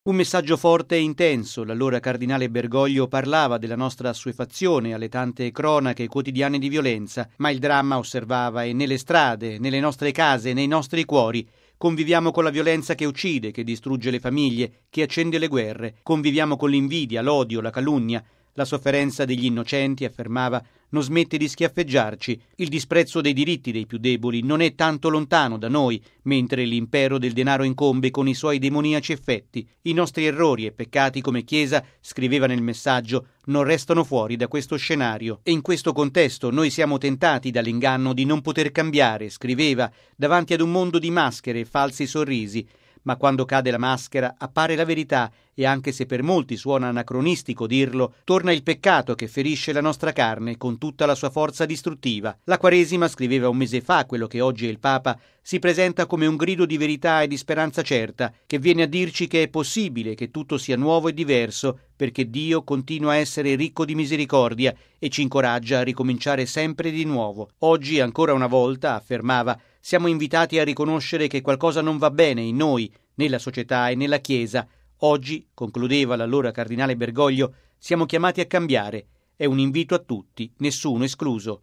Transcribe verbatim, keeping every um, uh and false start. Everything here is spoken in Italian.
Un messaggio forte e intenso. L'allora cardinale Bergoglio parlava della nostra assuefazione alle tante cronache quotidiane di violenza, ma il dramma, osservava, è nelle strade, nelle nostre case, nei nostri cuori. Conviviamo con la violenza che uccide, che distrugge le famiglie, che accende le guerre. Conviviamo con l'invidia, l'odio, la calunnia. La sofferenza degli innocenti, affermava, non smette di schiaffeggiarci. Il disprezzo dei diritti dei più deboli non è tanto lontano da noi, mentre l'impero del denaro incombe con i suoi demoniaci effetti. I nostri errori e peccati come Chiesa, scriveva nel messaggio, non restano fuori da questo scenario. E in questo contesto noi siamo tentati dall'inganno di non poter cambiare, scriveva, davanti ad un mondo di maschere e falsi sorrisi. Ma quando cade la maschera appare la verità e anche se per molti suona anacronistico dirlo, torna il peccato che ferisce la nostra carne con tutta la sua forza distruttiva. La Quaresima, scriveva un mese fa quello che oggi è il Papa, si presenta come un grido di verità e di speranza certa, che viene a dirci che è possibile che tutto sia nuovo e diverso, perché Dio continua a essere ricco di misericordia e ci incoraggia a ricominciare sempre di nuovo. Oggi, ancora una volta, affermava, siamo invitati a riconoscere che qualcosa non va bene in noi, nella società e nella Chiesa. Oggi, concludeva l'allora cardinale Bergoglio, siamo chiamati a cambiare. È un invito a tutti, nessuno escluso.